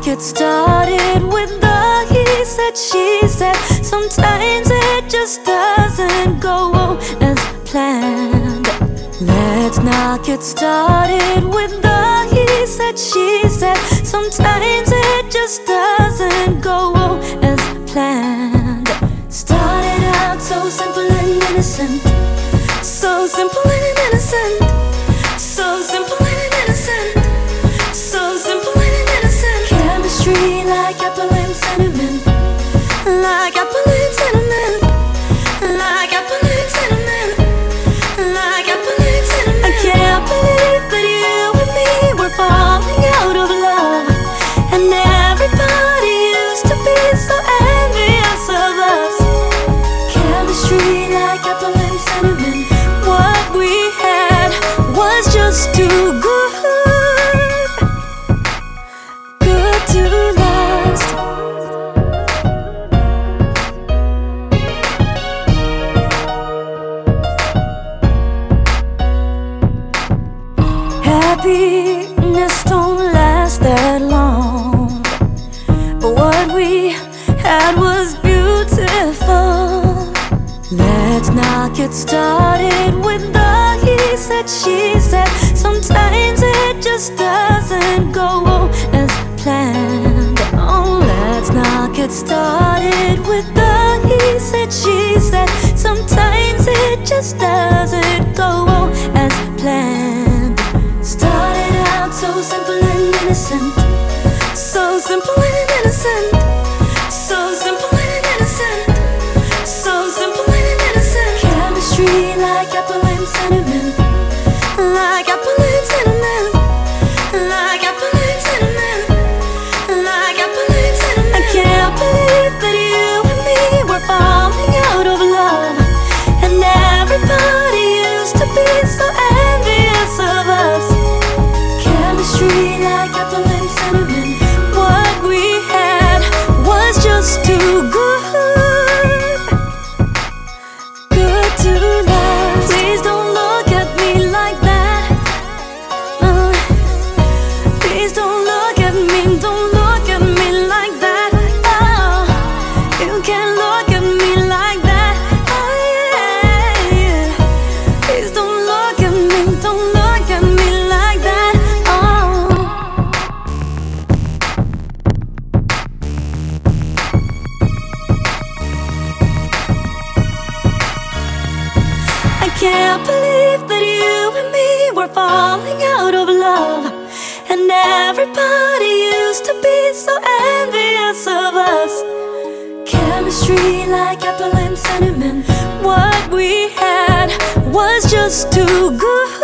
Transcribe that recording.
knock it started with the he said, she said. Sometimes it just doesn't go as planned. Let's not get started with the he said, she said. Sometimes it just doesn't go as planned. Started out so simple and innocent, so simple and innocent, so simple and innocent, so simple and innocent. Chemistry like apple and cinnamon, like apple and cinnamon, like apple and cinnamon, like apple and cinnamon. I can't believe that you and me were falling out of love, and everybody used to be so envious of us. Chemistry like apple and cinnamon. What we had was just too good, good to last. Happiness don't last that long, but what we had was beautiful. Let's not get started with the he said, she said. Sometimes it just doesn't go as planned. Oh, let's not get started with the he said, she said. Sometimes it just doesn't go as planned. Started out so simple and innocent, so simple and innocent, so simple and innocent, so simple and innocent. Chemistry like apple and cinnamon, like apple and cinnamon, like apple and cinnamon, like apple and cinnamon. I can't believe that you and me were falling out of love, and everybody used to be so envious of us. Chemistry like apple and cinnamon. What we had was just too good, good to last. Please don't look at me like that. Please don't look at me, don't look at me like that. Oh, you can't look at me like that. Oh, yeah. Please don't look at me, don't look at me like that. I can't believe that you and me were falling out of love, and everybody used to be so envious of us. Chemistry like apple and cinnamon. What we had was just too good,